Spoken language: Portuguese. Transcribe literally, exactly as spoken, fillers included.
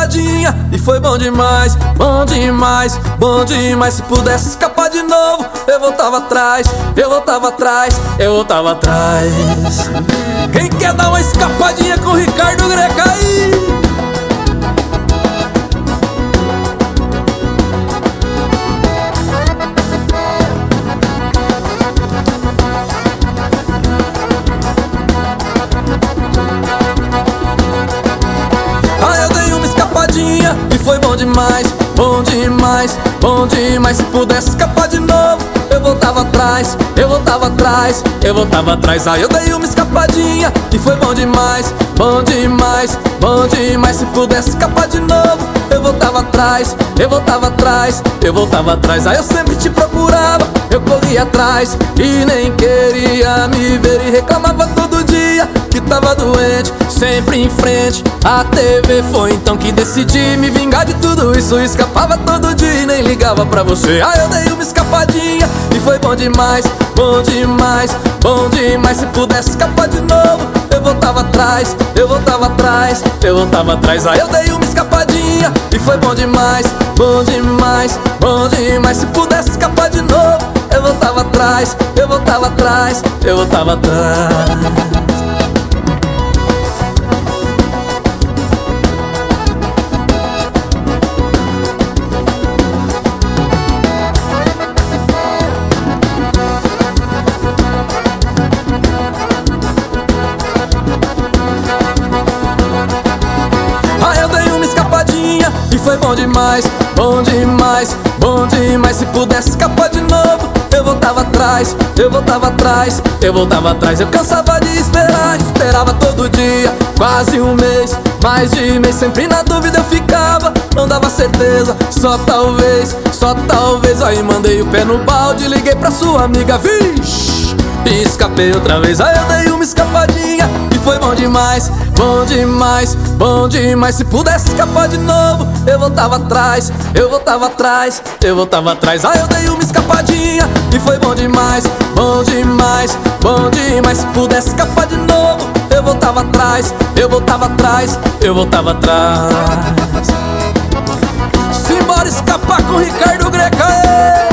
escapadinha e foi bom demais, bom demais, bom demais. Se pudesse escapar de novo, eu voltava atrás, eu voltava atrás, eu voltava atrás. Quem quer dar uma escapadinha com o Ricardo Greca aí? E foi bom demais, bom demais, bom demais. Se pudesse escapar de novo, eu voltava atrás, eu voltava atrás, eu voltava atrás. Aí eu dei uma escapadinha e foi bom demais, bom demais, bom demais. Se pudesse escapar de novo, eu voltava atrás, eu voltava atrás, eu voltava atrás. Aí eu sempre te procurava, eu corria atrás e nem queria me ver e reclamava todo dia que tava doente, sempre em frente à T V. Foi então que decidi me vingar de tudo isso. Escapava todo dia e nem ligava pra você. Aí eu dei uma escapadinha e foi bom demais, bom demais, bom demais. Se pudesse escapar de novo, eu voltava atrás, eu voltava atrás, eu voltava atrás. Aí eu dei uma escapadinha e foi bom demais, bom demais, bom demais. Se pudesse escapar de novo, eu voltava atrás, eu voltava atrás, eu voltava atrás. E foi bom demais, bom demais, bom demais. Se pudesse escapar de novo, eu voltava atrás, eu voltava atrás, eu voltava atrás. Eu cansava de esperar, esperava todo dia, quase um mês, mais de mês. Sempre na dúvida eu ficava, não dava certeza, só talvez, só talvez. Aí mandei o pé no balde, liguei pra sua amiga, vixe, e escapei outra vez. Aí eu dei uma escapadinha e foi bom demais, bom demais, bom demais. Se pudesse escapar de novo, eu voltava atrás, eu voltava atrás, eu voltava atrás. Aí eu dei uma escapadinha e foi bom demais, bom demais, bom demais. Se pudesse escapar de novo, eu voltava atrás, eu voltava atrás, eu voltava atrás. Simbora escapar com o Ricardo Greca.